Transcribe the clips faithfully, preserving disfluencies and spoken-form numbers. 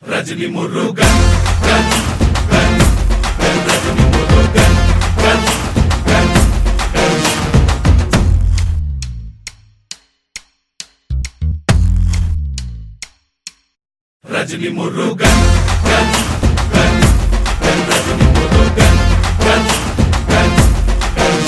ரஜினி முருகன் கன் கன் கன் ரஜினி முருகன் கன் கன் கன் ரஜினி முருகன் கன் கன் கன் ரஜினி முருகன் கன் கன் கன்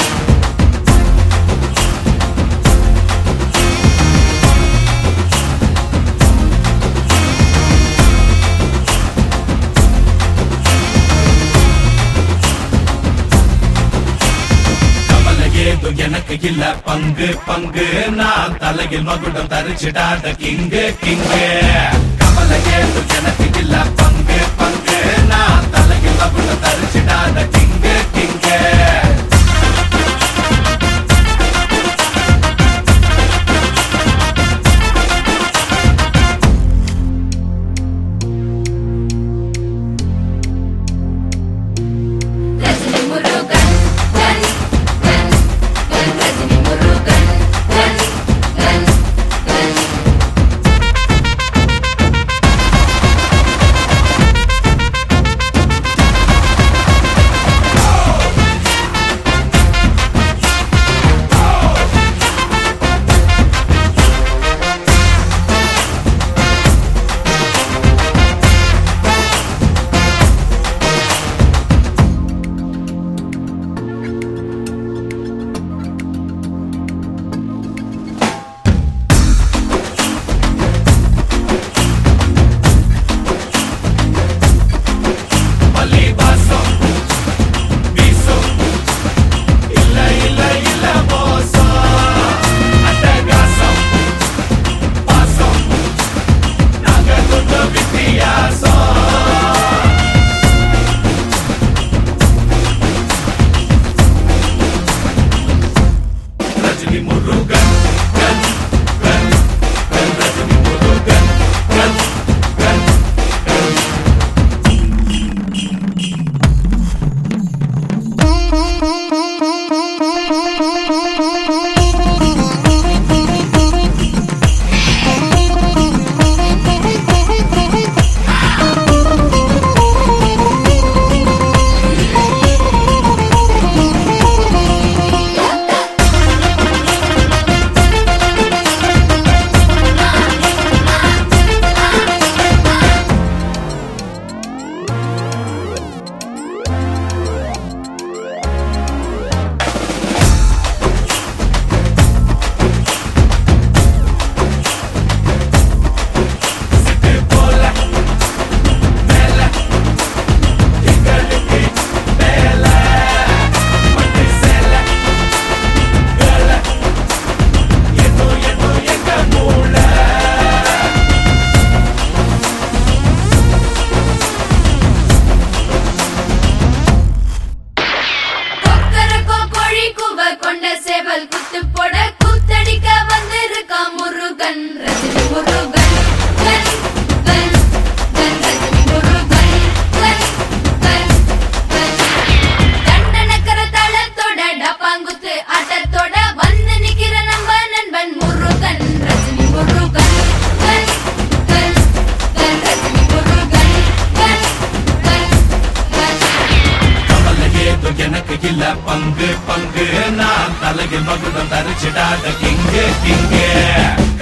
ஏதோ எனக்கு இல்ல பங்கு பங்கு நான் தலையில் மகுடம் தரிச்சிடாத கிங்கு கிங்கு கவலை ஏதோ எனக்கு இல்ல பங்கு பங்கு நான் தலையில் மகுடம் தரிச்சிடாத கிங்கு கிங்கு குத்து போட குத்தடிக்க வந்திருக்கா முருகன் ரஜினி முருகன் கன் கன் கன் ரஜினி முருகன் கன் கன் கன் தண்டனக்கர தளத்தோட டப்பாங்குத்து ஆட்டத்தோட வந்து நிக்கிற நம்ம நண்பன் முருகன் ரஜினி முருகன் கன் கன் கன் ரஜினி முருகன் கன் கன் கன் கவலை ஏதோ எனக்கு இல்ல பங்கு பங்கு நான் தலையில் மகுடம் தரிச்சிடாத கிங்கு கிங்கு